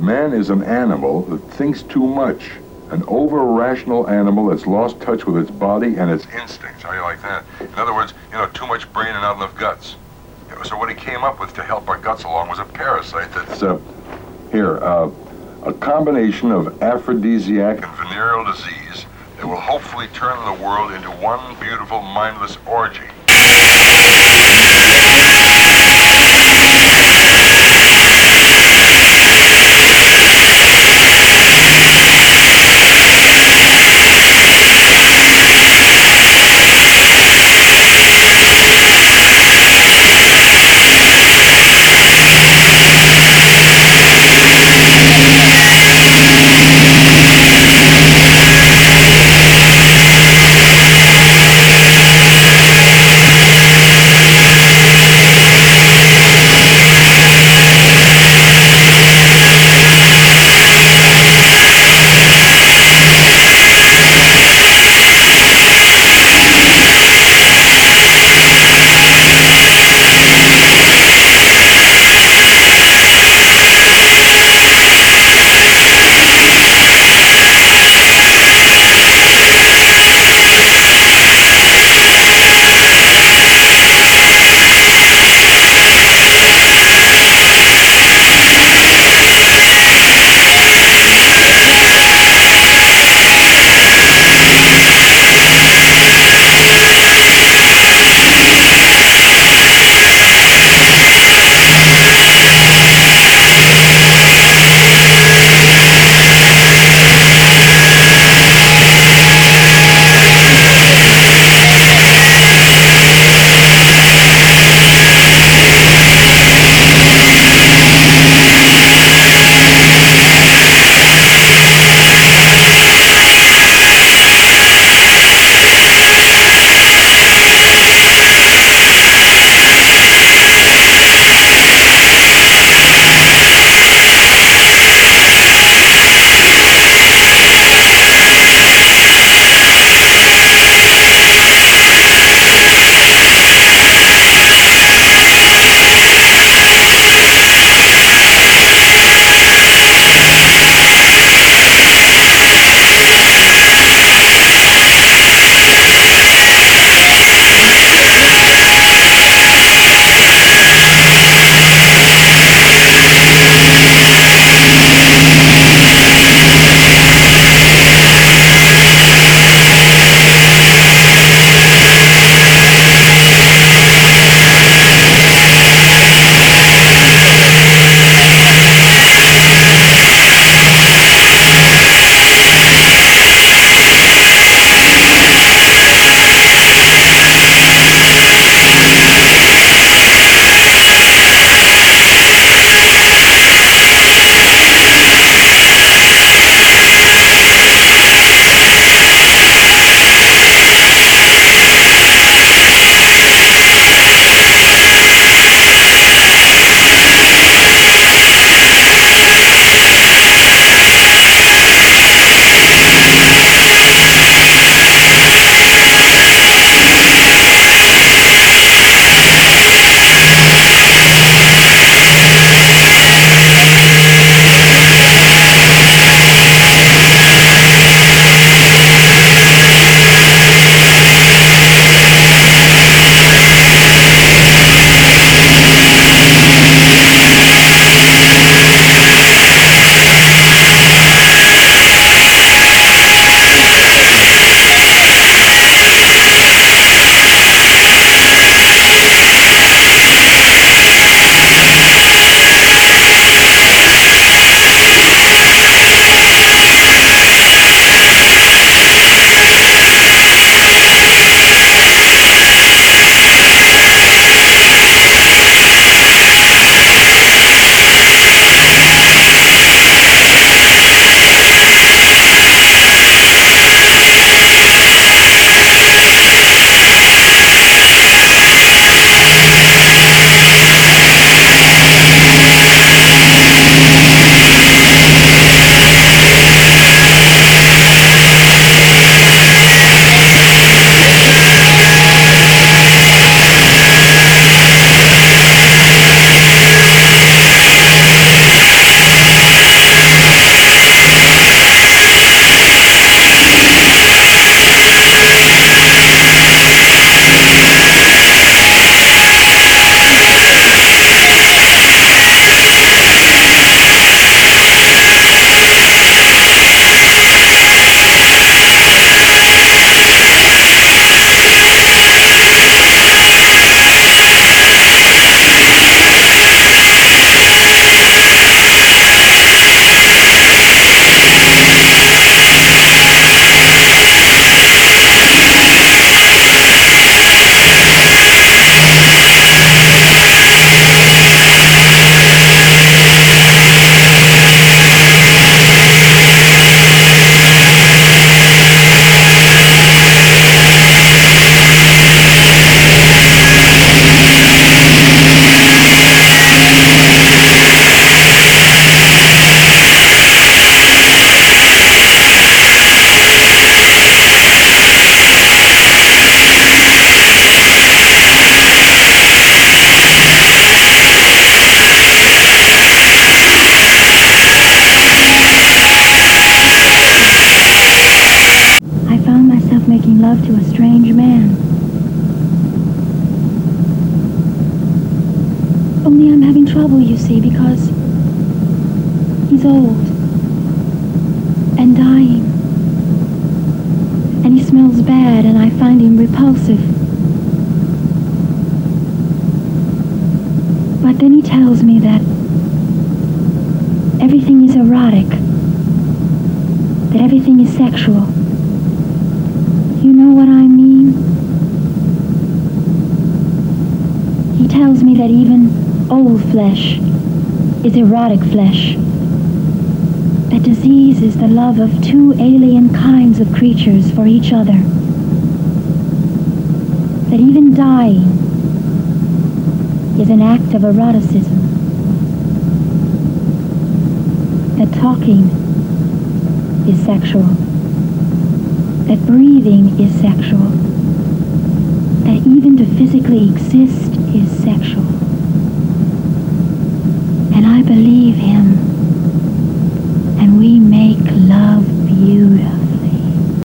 Man is an animal that thinks too much. An over-rational animal that's lost touch with its body and its instincts. How do you like that? In other words, too much brain and not enough guts. So what he came up with to help our guts along was a parasite that's, a combination of aphrodisiac and venereal disease that will hopefully turn the world into one beautiful, mindless orgy. trouble, you see, because he's old and dying. And he smells bad, and I find him repulsive. But then he tells me that everything is erotic, that everything is sexual. You know what I mean? He tells me that even old flesh is erotic flesh. That disease is the love of two alien kinds of creatures for each other. That even dying is an act of eroticism. That talking is sexual. That breathing is sexual. That even to physically exist is sexual. And I believe him.